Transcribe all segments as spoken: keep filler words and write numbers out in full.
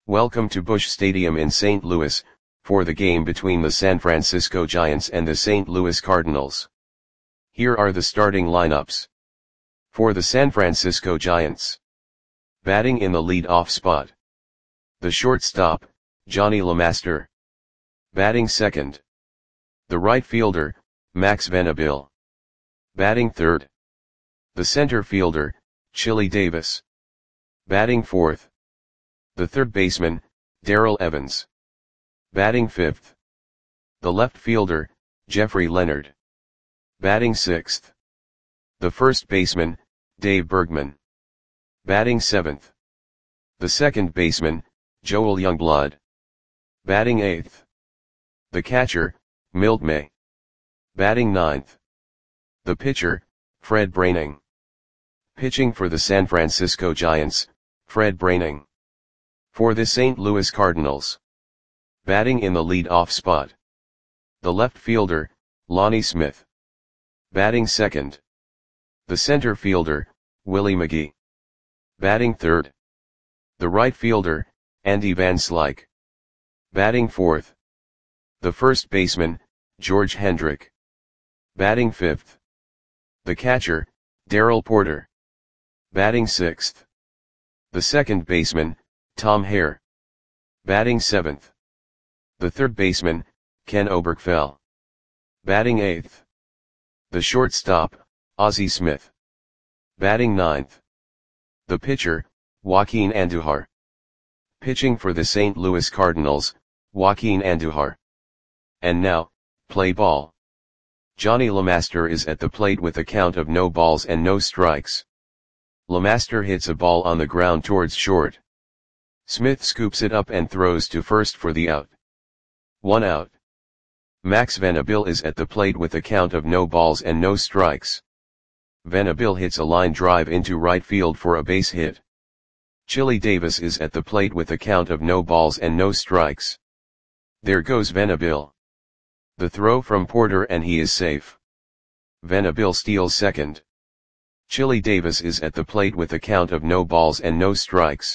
Welcome to Busch Stadium in Saint Louis, for the game between the San Francisco Giants and the Saint Louis Cardinals. Here are the starting lineups. For the San Francisco Giants. Batting in the lead-off spot. The shortstop, Johnny LeMaster. Batting second. The right fielder, Max Venable. Batting third. The center fielder, Chili Davis. Batting fourth. The third baseman, Darrell Evans. Batting fifth. The left fielder, Jeffrey Leonard. Batting sixth. The first baseman, Dave Bergman. Batting seventh. The second baseman, Joel Youngblood. Batting eighth. The catcher, Milt May. Batting ninth. The pitcher, Fred Braining. Pitching for the San Francisco Giants, Fred Braining. For the Saint Louis Cardinals. Batting in the lead-off spot. The left fielder, Lonnie Smith. Batting second. The center fielder, Willie McGee. Batting third. The right fielder, Andy Van Slyke. Batting fourth. The first baseman, George Hendrick. Batting fifth. The catcher, Darrell Porter. Batting sixth. The second baseman, Tom Hare. Batting seventh. The third baseman, Ken Oberkfell. Batting eighth. The shortstop, Ozzie Smith. Batting ninth. The pitcher, Joaquin Andujar. Pitching for the Saint Louis Cardinals, Joaquin Andujar. And now, play ball. Johnny LeMaster is at the plate with a count of no balls and no strikes. LeMaster hits a ball on the ground towards short. Smith scoops it up and throws to first for the out. One out. Max Venable is at the plate with a count of no balls and no strikes. Venable hits a line drive into right field for a base hit. Chili Davis is at the plate with a count of no balls and no strikes. There goes Venable. The throw from Porter and he is safe. Venable steals second. Chili Davis is at the plate with a count of no balls and no strikes.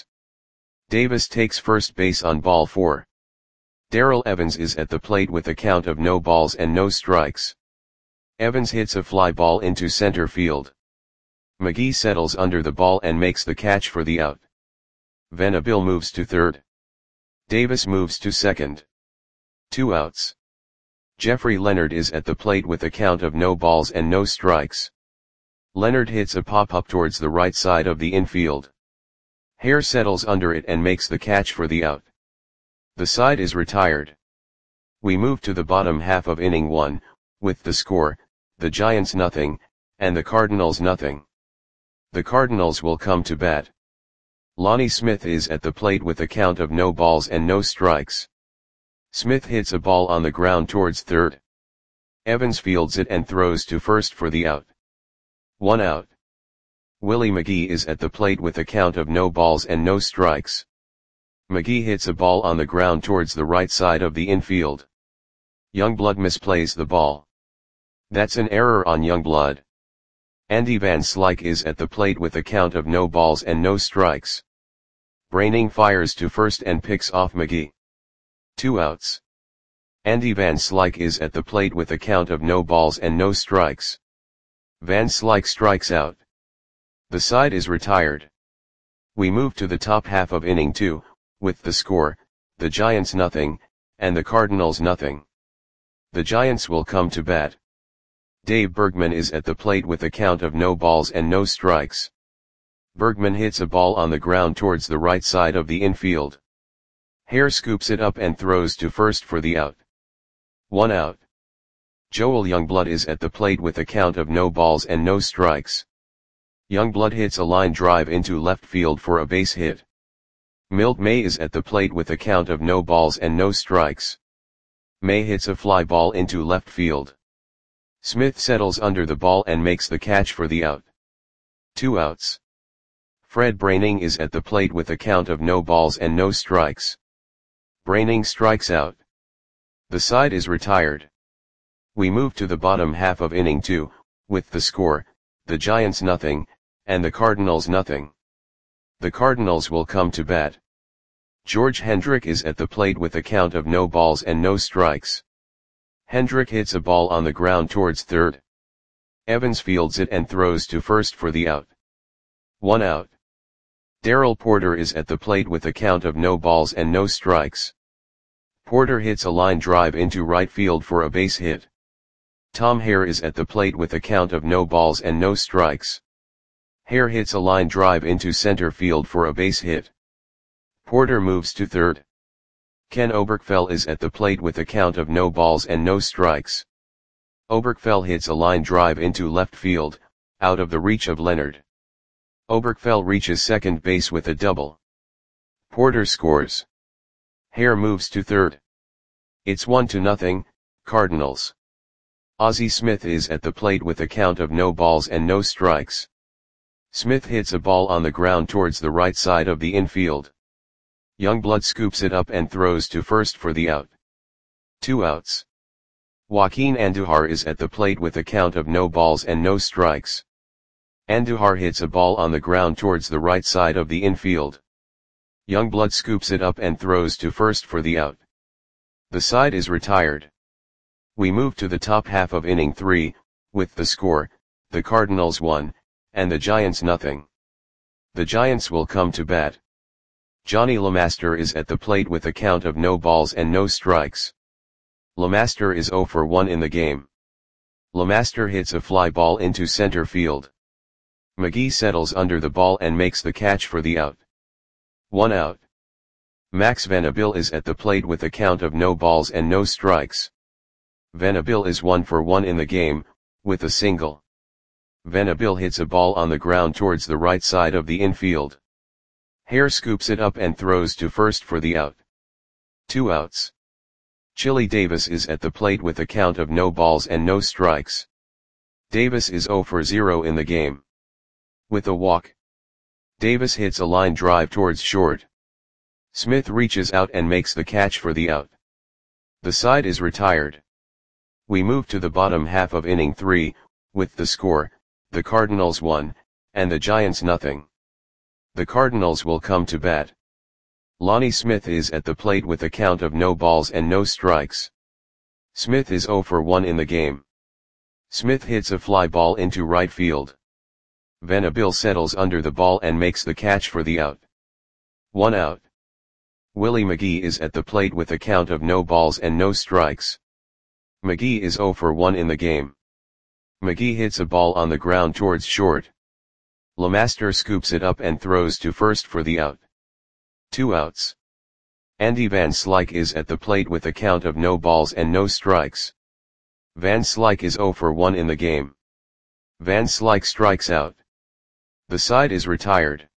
Davis takes first base on ball four. Darrell Evans is at the plate with a count of no balls and no strikes. Evans hits a fly ball into center field. McGee settles under the ball and makes the catch for the out. Venable moves to third. Davis moves to second. Two outs. Jeffrey Leonard is at the plate with a count of no balls and no strikes. Leonard hits a pop-up towards the right side of the infield. Hare settles under it and makes the catch for the out. The side is retired. We move to the bottom half of inning one, with the score, the Giants nothing, and the Cardinals nothing. The Cardinals will come to bat. Lonnie Smith is at the plate with a count of no balls and no strikes. Smith hits a ball on the ground towards third. Evans fields it and throws to first for the out. One out. Willie McGee is at the plate with a count of no balls and no strikes. McGee hits a ball on the ground towards the right side of the infield. Youngblood misplays the ball. That's an error on Youngblood. Andy Van Slyke is at the plate with a count of no balls and no strikes. Braining fires to first and picks off McGee. Two outs. Andy Van Slyke is at the plate with a count of no balls and no strikes. Van Slyke strikes out. The side is retired. We move to the top half of inning two, with the score, the Giants nothing, and the Cardinals nothing. The Giants will come to bat. Dave Bergman is at the plate with a count of no balls and no strikes. Bergman hits a ball on the ground towards the right side of the infield. Hare scoops it up and throws to first for the out. One out. Joel Youngblood is at the plate with a count of no balls and no strikes. Youngblood hits a line drive into left field for a base hit. Milt May is at the plate with a count of no balls and no strikes. May hits a fly ball into left field. Smith settles under the ball and makes the catch for the out. Two outs. Fred Braining is at the plate with a count of no balls and no strikes. Braining strikes out. The side is retired. We move to the bottom half of inning two, with the score, the Giants nothing, and the Cardinals nothing. The Cardinals will come to bat. George Hendrick is at the plate with a count of no balls and no strikes. Hendrick hits a ball on the ground towards third. Evans fields it and throws to first for the out. One out. Darrell Porter is at the plate with a count of no balls and no strikes. Porter hits a line drive into right field for a base hit. Tom Hare is at the plate with a count of no balls and no strikes. Hare hits a line drive into center field for a base hit. Porter moves to third. Ken Oberkfell is at the plate with a count of no balls and no strikes. Oberkfell hits a line drive into left field, out of the reach of Leonard. Oberkfell reaches second base with a double. Porter scores. Hare moves to third. It's one to nothing, Cardinals. Ozzie Smith is at the plate with a count of no balls and no strikes. Smith hits a ball on the ground towards the right side of the infield. Youngblood scoops it up and throws to first for the out. Two outs. Joaquin Andujar is at the plate with a count of no balls and no strikes. Andujar hits a ball on the ground towards the right side of the infield. Youngblood scoops it up and throws to first for the out. The side is retired. We move to the top half of inning three, with the score, the Cardinals one, and the Giants nothing. The Giants will come to bat. Johnny LeMaster is at the plate with a count of no balls and no strikes. LeMaster is zero for one in the game. LeMaster hits a fly ball into center field. McGee settles under the ball and makes the catch for the out. One out. Max Venable is at the plate with a count of no balls and no strikes. Venable is one for one in the game, with a single. Venable hits a ball on the ground towards the right side of the infield. Hare scoops it up and throws to first for the out. Two outs. Chili Davis is at the plate with a count of no balls and no strikes. Davis is zero for zero in the game. With a walk. Davis hits a line drive towards short. Smith reaches out and makes the catch for the out. The side is retired. We move to the bottom half of inning three, with the score, the Cardinals one, and the Giants nothing. The Cardinals will come to bat. Lonnie Smith is at the plate with a count of no balls and no strikes. Smith is zero for one in the game. Smith hits a fly ball into right field. Venable settles under the ball and makes the catch for the out. One out. Willie McGee is at the plate with a count of no balls and no strikes. McGee is zero for one in the game. McGee hits a ball on the ground towards short. LeMaster scoops it up and throws to first for the out. Two outs. Andy Van Slyke is at the plate with a count of no balls and no strikes. Van Slyke is zero for one in the game. Van Slyke strikes out. The side is retired.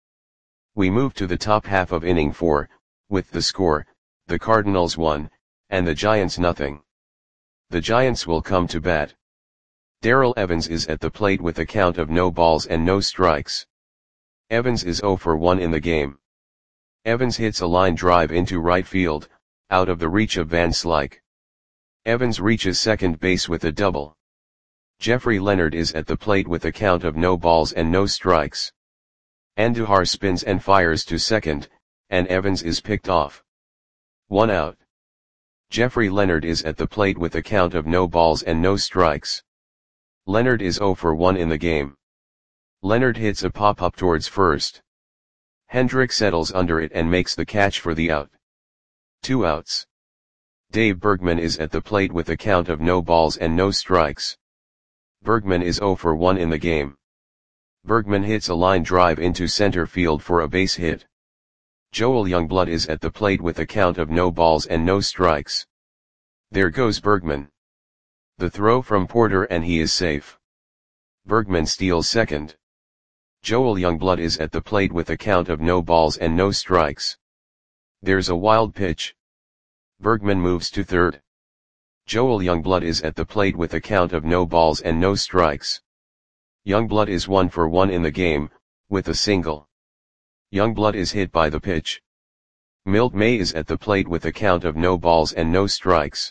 We move to the top half of inning four, with the score, the Cardinals one, and the Giants nothing. The Giants will come to bat. Darrell Evans is at the plate with a count of no balls and no strikes. Evans is zero for one in the game. Evans hits a line drive into right field, out of the reach of Van Slyke. Evans reaches second base with a double. Jeffrey Leonard is at the plate with a count of no balls and no strikes. Andujar spins and fires to second, and Evans is picked off. One out. Jeffrey Leonard is at the plate with a count of no balls and no strikes. Leonard is zero for one in the game. Leonard hits a pop-up towards first. Hendrick settles under it and makes the catch for the out. Two outs. Dave Bergman is at the plate with a count of no balls and no strikes. Bergman is zero for one in the game. Bergman hits a line drive into center field for a base hit. Joel Youngblood is at the plate with a count of no balls and no strikes. There goes Bergman. The throw from Porter and he is safe. Bergman steals second. Joel Youngblood is at the plate with a count of no balls and no strikes. There's a wild pitch. Bergman moves to third. Joel Youngblood is at the plate with a count of no balls and no strikes. Youngblood is one for one in the game, with a single. Youngblood is hit by the pitch. Milt May is at the plate with a count of no balls and no strikes.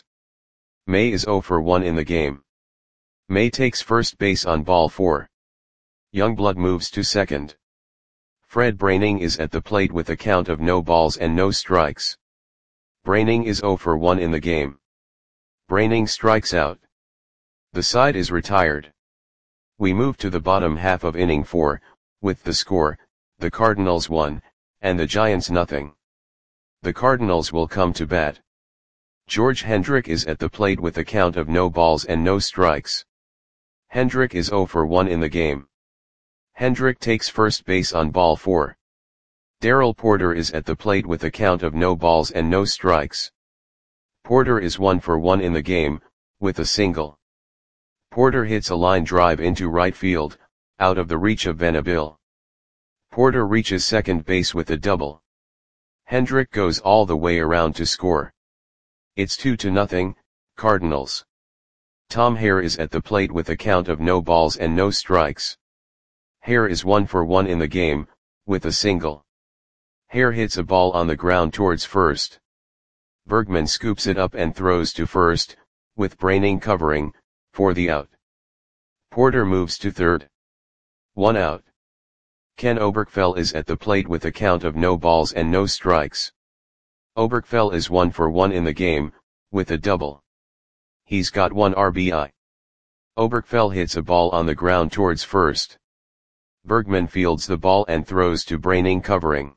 May is zero for one in the game. May takes first base on ball four. Youngblood moves to second. Fred Braining is at the plate with a count of no balls and no strikes. Braining is zero for one in the game. Braining strikes out. The side is retired. We move to the bottom half of inning four, with the score, the Cardinals one, and the Giants nothing. The Cardinals will come to bat. George Hendrick is at the plate with a count of no balls and no strikes. Hendrick is zero for one in the game. Hendrick takes first base on ball four. Darrell Porter is at the plate with a count of no balls and no strikes. Porter is one for one in the game, with a single. Porter hits a line drive into right field, out of the reach of Venable. Porter reaches second base with a double. Hendrick goes all the way around to score. It's two to nothing, Cardinals. Tom Hare is at the plate with a count of no balls and no strikes. Hare is one for one in the game, with a single. Hare hits a ball on the ground towards first. Bergman scoops it up and throws to first, with Braining covering, for the out. Porter moves to third. One out. Ken Oberkfell is at the plate with a count of no balls and no strikes. Oberkfell is one for one in the game, with a double. He's got one R B I. Oberkfell hits a ball on the ground towards first. Bergman fields the ball and throws to Braining covering.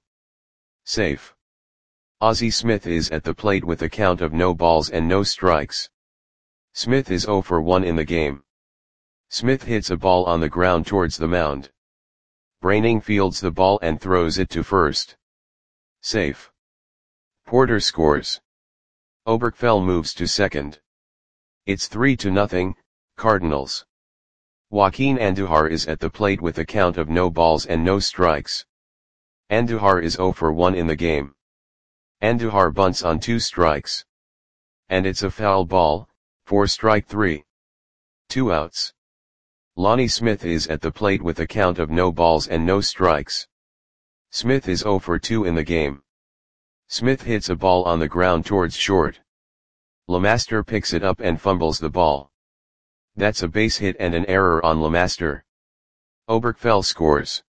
Safe. Ozzie Smith is at the plate with a count of no balls and no strikes. Smith is zero for one in the game. Smith hits a ball on the ground towards the mound. Braining fields the ball and throws it to first. Safe. Porter scores. Oberkfell moves to second. It's three to nothing, Cardinals. Joaquin Andujar is at the plate with a count of no balls and no strikes. Andujar is zero for one in the game. Andujar bunts on two strikes. And it's a foul ball, for strike three. Two outs. Lonnie Smith is at the plate with a count of no balls and no strikes. Smith is zero for two in the game. Smith hits a ball on the ground towards short. LeMaster picks it up and fumbles the ball. That's a base hit and an error on LeMaster. Oberkfell scores.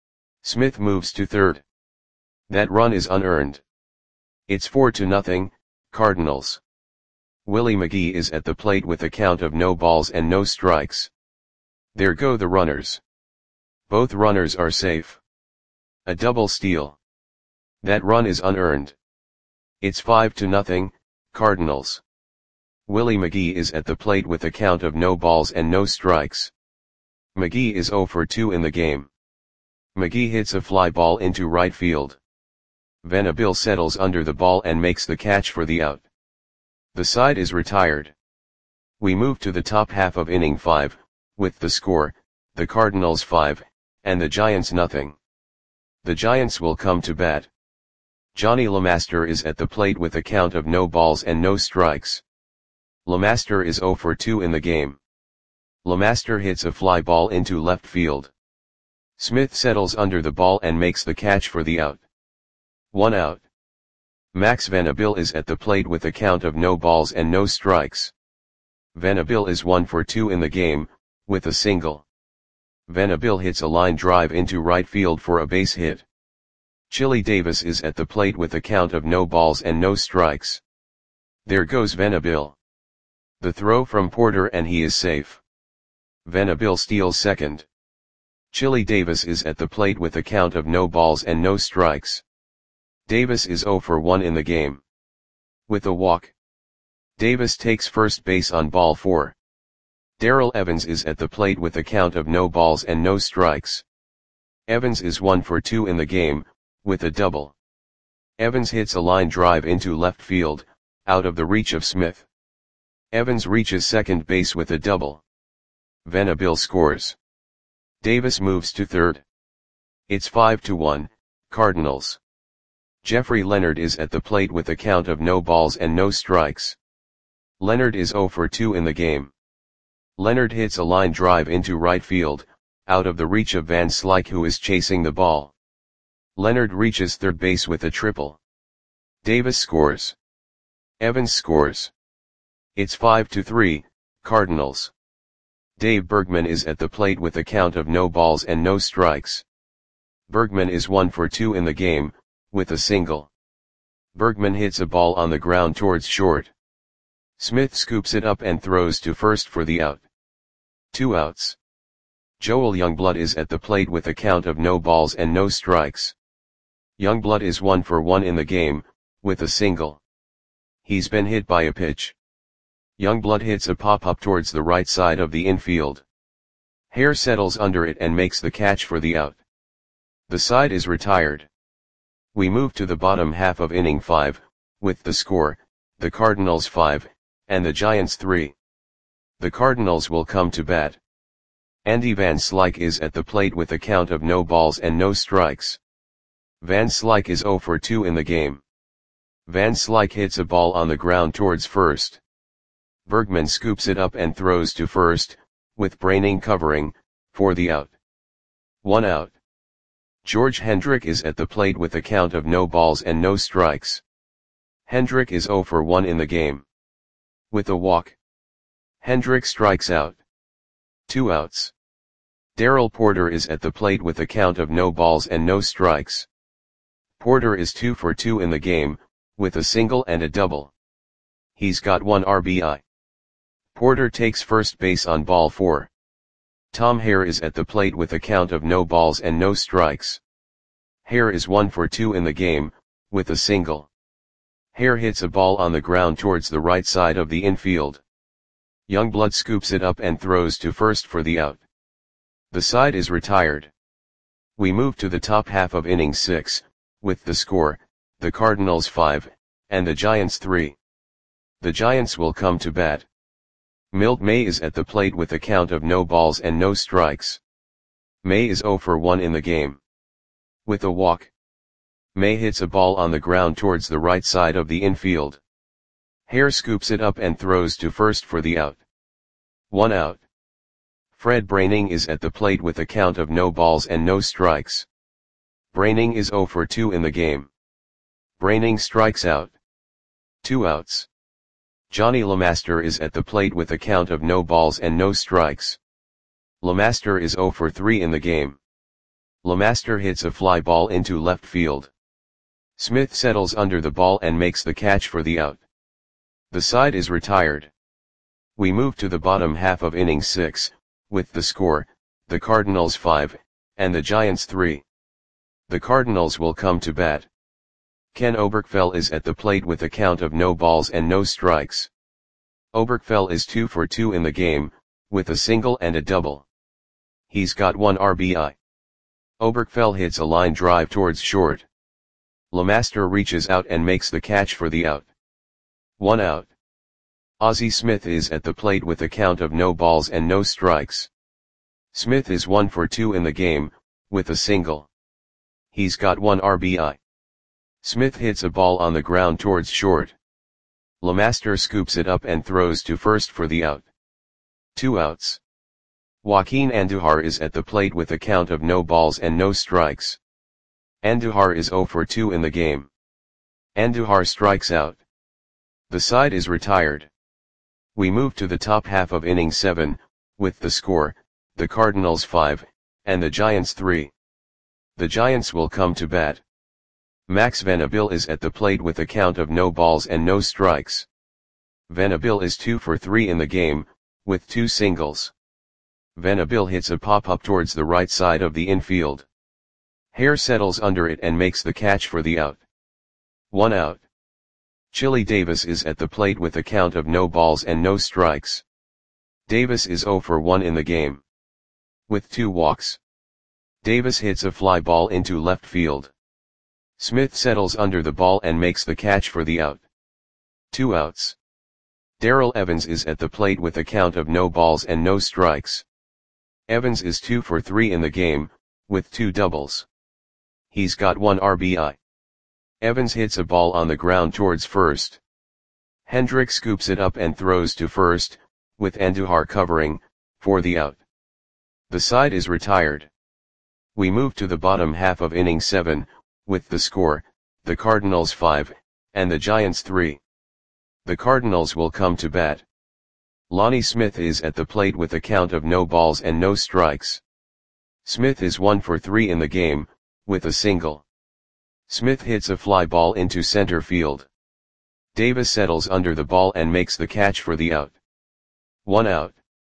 Smith moves to third. That run is unearned. It's four to nothing, Cardinals. Willie McGee is at the plate with a count of no balls and no strikes. There go the runners. Both runners are safe. A double steal. That run is unearned. It's five to nothing, Cardinals. Willie McGee is at the plate with a count of no balls and no strikes. McGee is zero for two in the game. McGee hits a fly ball into right field. Venable settles under the ball and makes the catch for the out. The side is retired. We move to the top half of inning five, with the score, the Cardinals five, and the Giants nothing. The Giants will come to bat. Johnny LeMaster is at the plate with a count of no balls and no strikes. LeMaster is zero for two in the game. LeMaster hits a fly ball into left field. Smith settles under the ball and makes the catch for the out. One out. Max Venable is at the plate with a count of no balls and no strikes. Venable is one for two in the game, with a single. Venable hits a line drive into right field for a base hit. Chili Davis is at the plate with a count of no balls and no strikes. There goes Venable. The throw from Porter and he is safe. Venable steals second. Chili Davis is at the plate with a count of no balls and no strikes. Davis is zero for one in the game. With a walk. Davis takes first base on ball four. Darrell Evans is at the plate with a count of no balls and no strikes. Evans is one for two in the game, with a double. Evans hits a line drive into left field, out of the reach of Smith. Evans reaches second base with a double. Venable scores. Davis moves to third. It's five to one, Cardinals. Jeffrey Leonard is at the plate with a count of no balls and no strikes. Leonard is zero for two in the game. Leonard hits a line drive into right field, out of the reach of Van Slyke who is chasing the ball. Leonard reaches third base with a triple. Davis scores. Evans scores. It's five to three, Cardinals. Dave Bergman is at the plate with a count of no balls and no strikes. Bergman is one for two in the game, with a single. Bergman hits a ball on the ground towards short. Smith scoops it up and throws to first for the out. Two outs. Joel Youngblood is at the plate with a count of no balls and no strikes. Youngblood is one for one in the game, with a single. He's been hit by a pitch. Youngblood hits a pop-up towards the right side of the infield. Hare settles under it and makes the catch for the out. The side is retired. We move to the bottom half of inning five, with the score, the Cardinals five, and the Giants three. The Cardinals will come to bat. Andy Van Slyke is at the plate with a count of no balls and no strikes. Van Slyke is zero for two in the game. Van Slyke hits a ball on the ground towards first. Bergman scoops it up and throws to first, with Braining covering, for the out. One out. George Hendrick is at the plate with a count of no balls and no strikes. Hendrick is zero for one in the game. With a walk. Hendrick strikes out. Two outs. Darrell Porter is at the plate with a count of no balls and no strikes. Porter is two for two in the game, with a single and a double. He's got one R B I. Porter takes first base on ball four. Tom Hare is at the plate with a count of no balls and no strikes. Hare is one for two in the game, with a single. Hare hits a ball on the ground towards the right side of the infield. Youngblood scoops it up and throws to first for the out. The side is retired. We move to the top half of inning six, with the score, the Cardinals five, and the Giants three. The Giants will come to bat. Milt May is at the plate with a count of no balls and no strikes. May is zero for one in the game. With a walk. May hits a ball on the ground towards the right side of the infield. Hare scoops it up and throws to first for the out. One out. Fred Braining is at the plate with a count of no balls and no strikes. Braining is zero for two in the game. Braining strikes out. Two outs. Johnny LeMaster is at the plate with a count of no balls and no strikes. LeMaster is zero for three in the game. LeMaster hits a fly ball into left field. Smith settles under the ball and makes the catch for the out. The side is retired. We move to the bottom half of inning six, with the score, the Cardinals five, and the Giants three. The Cardinals will come to bat. Ken Oberkfell is at the plate with a count of no balls and no strikes. Oberkfell is two for two in the game, with a single and a double. He's got one R B I. Oberkfell hits a line drive towards short. LeMaster reaches out and makes the catch for the out. One out. Ozzie Smith is at the plate with a count of no balls and no strikes. Smith is one for two in the game, with a single. He's got one R B I. Smith hits a ball on the ground towards short. LeMaster scoops it up and throws to first for the out. Two outs. Joaquin Andujar is at the plate with a count of no balls and no strikes. Andujar is zero for two in the game. Andujar strikes out. The side is retired. We move to the top half of inning seven, with the score, the Cardinals five, and the Giants three. The Giants will come to bat. Max Venable is at the plate with a count of no balls and no strikes. Venable is two for three in the game, with two singles. Venable hits a pop-up towards the right side of the infield. Hare settles under it and makes the catch for the out. One out. Chili Davis is at the plate with a count of no balls and no strikes. Davis is zero for one in the game. With two walks. Davis hits a fly ball into left field. Smith settles under the ball and makes the catch for the out. Two outs. Darrell Evans is at the plate with a count of no balls and no strikes. Evans is two for three in the game, with two doubles. He's got one R B I. Evans hits a ball on the ground towards first. Hendrick scoops it up and throws to first, with Andujar covering, for the out. The side is retired. We move to the bottom half of inning seven, with the score, the Cardinals five, and the Giants three. The Cardinals will come to bat. Lonnie Smith is at the plate with a count of no balls and no strikes. Smith is one for three in the game, with a single. Smith hits a fly ball into center field. Davis settles under the ball and makes the catch for the out. One out.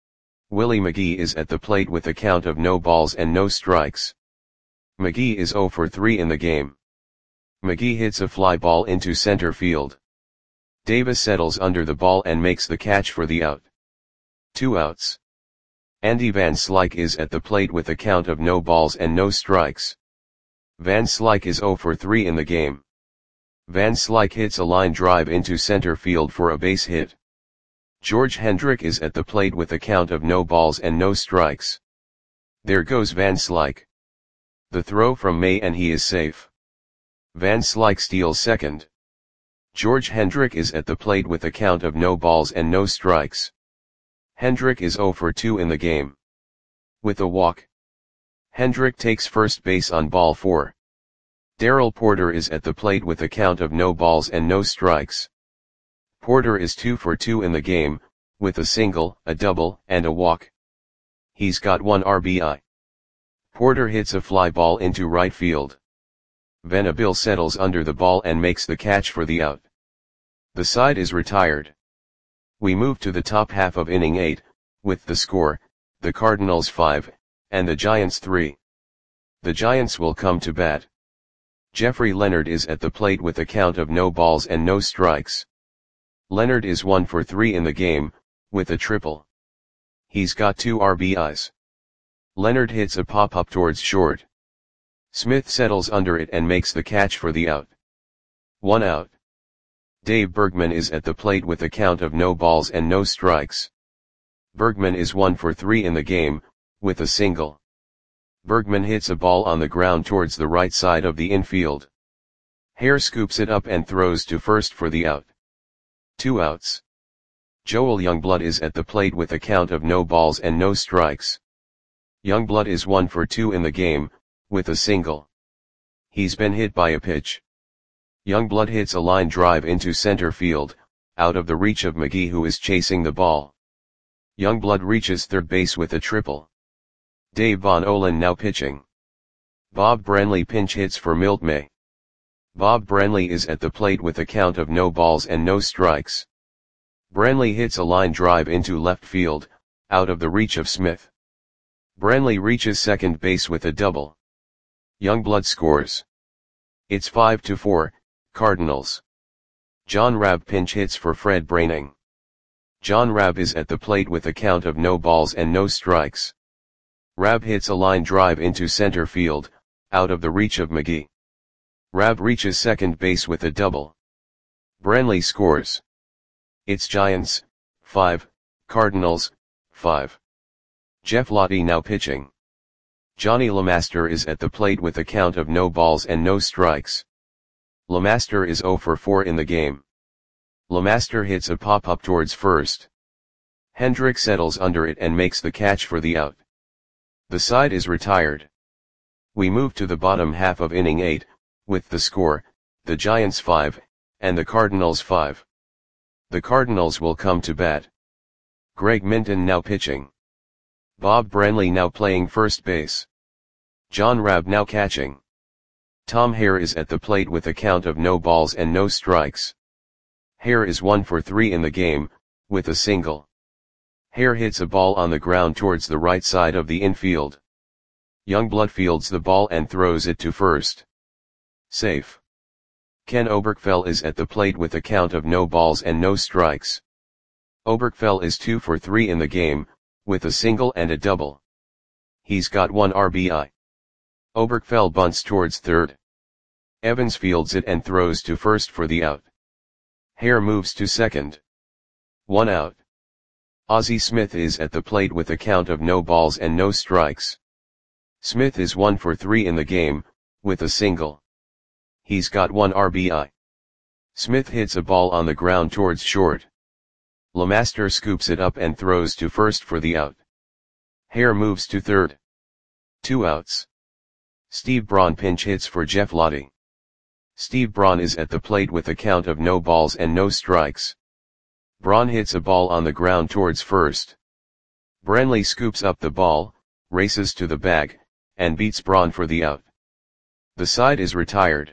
Willie McGee is at the plate with a count of no balls and no strikes. McGee is zero for three in the game. McGee hits a fly ball into center field. Davis settles under the ball and makes the catch for the out. Two outs. Andy Van Slyke is at the plate with a count of no balls and no strikes. Van Slyke is zero for three in the game. Van Slyke hits a line drive into center field for a base hit. George Hendrick is at the plate with a count of no balls and no strikes. There goes Van Slyke. The throw from May and he is safe. Van Slyke steals second. George Hendrick is at the plate with a count of no balls and no strikes. Hendrick is zero for two in the game. With a walk. Hendrick takes first base on ball four. Darrell Porter is at the plate with a count of no balls and no strikes. Porter is two for two in the game, with a single, a double, and a walk. He's got one R B I. Porter hits a fly ball into right field. Venable settles under the ball and makes the catch for the out. The side is retired. We move to the top half of inning eight, with the score, the Cardinals five, and the Giants three. The Giants will come to bat. Jeffrey Leonard is at the plate with a count of no balls and no strikes. Leonard is one for three in the game, with a triple. He's got two R B Is. Leonard hits a pop-up towards short. Smith settles under it and makes the catch for the out. One out. Dave Bergman is at the plate with a count of no balls and no strikes. Bergman is one for three in the game, with a single. Bergman hits a ball on the ground towards the right side of the infield. Hare scoops it up and throws to first for the out. Two outs. Joel Youngblood is at the plate with a count of no balls and no strikes. Youngblood is one for two in the game, with a single. He's been hit by a pitch. Youngblood hits a line drive into center field, out of the reach of McGee who is chasing the ball. Youngblood reaches third base with a triple. Dave Von Olen now pitching. Bob Branley pinch hits for Milt May. Bob Branley is at the plate with a count of no balls and no strikes. Branley hits a line drive into left field, out of the reach of Smith. Branley reaches second base with a double. Youngblood scores. It's five to four, Cardinals. John Rabb pinch hits for Fred Braining. John Rabb is at the plate with a count of no balls and no strikes. Rabb hits a line drive into center field, out of the reach of McGee. Rabb reaches second base with a double. Branley scores. It's Giants, five, Cardinals, five. Jeff Lottie now pitching. Johnny LeMaster is at the plate with a count of no balls and no strikes. LeMaster is zero for four in the game. LeMaster hits a pop-up towards first. Hendrick settles under it and makes the catch for the out. The side is retired. We move to the bottom half of inning eight, with the score, the Giants five, and the Cardinals five. The Cardinals will come to bat. Greg Minton now pitching. Bob Branley now playing first base. John Rabb now catching. Tom Hare is at the plate with a count of no balls and no strikes. Hare is one for three in the game, with a single. Hare hits a ball on the ground towards the right side of the infield. Youngblood fields the ball and throws it to first. Safe. Ken Oberkfell is at the plate with a count of no balls and no strikes. Oberkfell is two for three in the game, with a single and a double. He's got one R B I. Oberkfell bunts towards third. Evans fields it and throws to first for the out. Hare moves to second. One out. Ozzie Smith is at the plate with a count of no balls and no strikes. Smith is one for three in the game, with a single. He's got one R B I. Smith hits a ball on the ground towards short. LeMaster scoops it up and throws to first for the out. Hare moves to third. Two outs. Steve Braun pinch hits for Jeff Lottie. Steve Braun is at the plate with a count of no balls and no strikes. Braun hits a ball on the ground towards first. Branley scoops up the ball, races to the bag, and beats Braun for the out. The side is retired.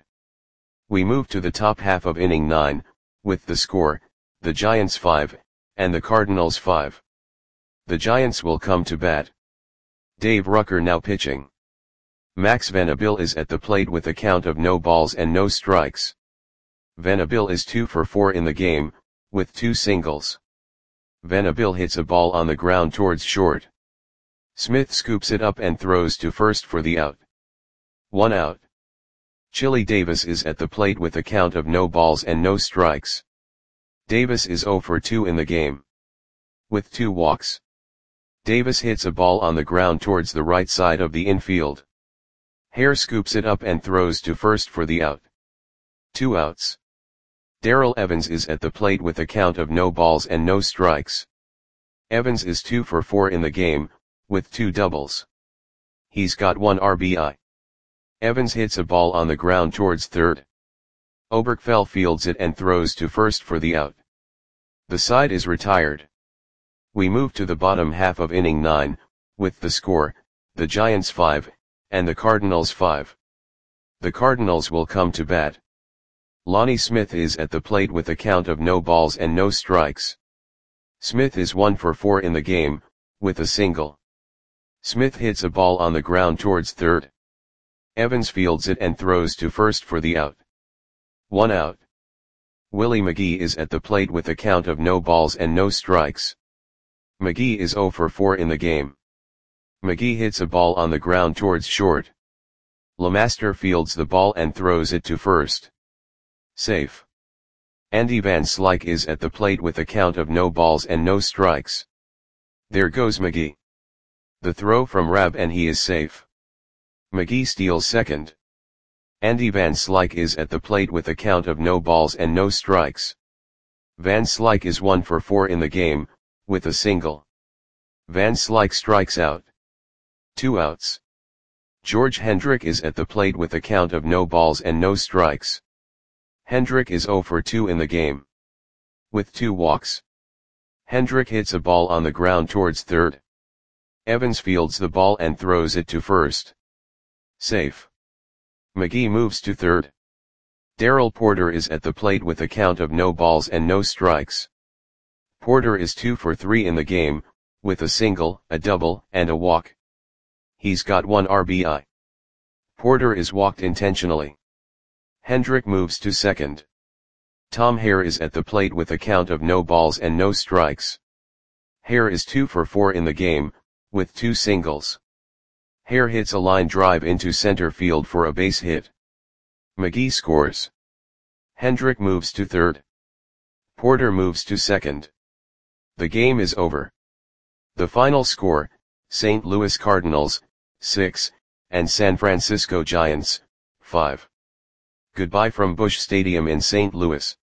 We move to the top half of inning nine, with the score, the Giants five, and the Cardinals five. The Giants will come to bat. Dave Rucker now pitching. Max Venable is at the plate with a count of no balls and no strikes. Venable is two for four in the game, with two singles. Venable hits a ball on the ground towards short. Smith scoops it up and throws to first for the out. One out. Chili Davis is at the plate with a count of no balls and no strikes. Davis is zero for two in the game. With two walks. Davis hits a ball on the ground towards the right side of the infield. Hare scoops it up and throws to first for the out. Two outs. Darrell Evans is at the plate with a count of no balls and no strikes. Evans is two for four in the game, with two doubles. He's got one R B I. Evans hits a ball on the ground towards third. Oberkfell fields it and throws to first for the out. The side is retired. We move to the bottom half of inning nine, with the score, the Giants five, and the Cardinals five. The Cardinals will come to bat. Lonnie Smith is at the plate with a count of no balls and no strikes. Smith is one for four in the game, with a single. Smith hits a ball on the ground towards third. Evans fields it and throws to first for the out. One out. Willie McGee is at the plate with a count of no balls and no strikes. McGee is zero for four in the game. McGee hits a ball on the ground towards short. LeMaster fields the ball and throws it to first. Safe. Andy Van Slyke is at the plate with a count of no balls and no strikes. There goes McGee. The throw from Rabb and he is safe. McGee steals second. Andy Van Slyke is at the plate with a count of no balls and no strikes. Van Slyke is one for four in the game, with a single. Van Slyke strikes out. Two outs. George Hendrick is at the plate with a count of no balls and no strikes. Hendrick is zero for two in the game. With two walks. Hendrick hits a ball on the ground towards third. Evans fields the ball and throws it to first. Safe. McGee moves to third. Darrell Porter is at the plate with a count of no balls and no strikes. Porter is two for three in the game, with a single, a double, and a walk. He's got one R B I. Porter is walked intentionally. Hendrick moves to second. Tom Hare is at the plate with a count of no balls and no strikes. Hare is two for four in the game, with two singles. Hare hits a line drive into center field for a base hit. McGee scores. Hendrick moves to third. Porter moves to second. The game is over. The final score, Saint Louis Cardinals, six, and San Francisco Giants, five. Goodbye from Busch Stadium in Saint Louis.